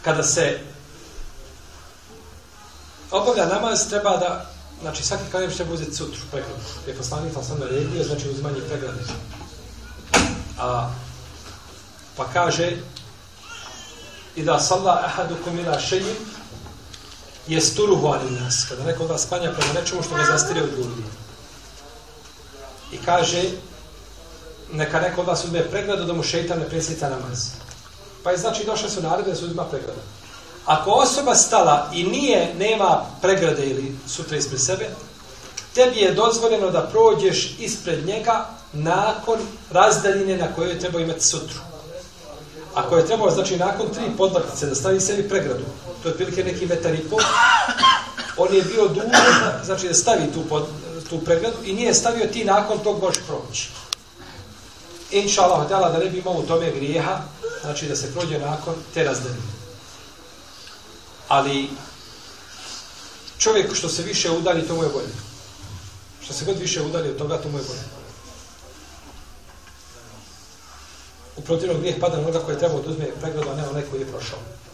kada se obavlja namaz, treba da, znači svaki klanjač treba uzeti sutru, pregradu. Je poslanik sam naredio, znači uzimanje pregrade. Pa kaže i da salla ahadukum ila shay'in yasturuhu anin nas. Kada neko od vas klanja prema nečemu što ga zastire od ljudi. I kaže neka neko od vas uzme pregradu da mu šejtan ne presjeta namaz. Pa je znači došle su naredbe da se uzima pregrada. Ako osoba stala i nema pregrade ili sutra ispred sebe, tebi je dozvoljeno da prođeš ispred njega nakon razdaljine na kojoj treba imati sutru. Ako je trebalo, znači nakon 3 podlaktice da stavi sebi pregradu, to je otprilike neki 1,5 m, on je bio dužan, znači da stavi tu pregradu i nije stavio, ti nakon tog možeš proći. Inša Allah, da ne bi imao u tome grijeha, znači da se prođe nakon te razdaljine. Ali čovjek što se više udalji, to mu je bolje. Što se god više udalji od toga, to mu je bolje. U protivnom grijeh pada na onoga koji je trebao da uzme pregradu, a ne onaj koji je prošao.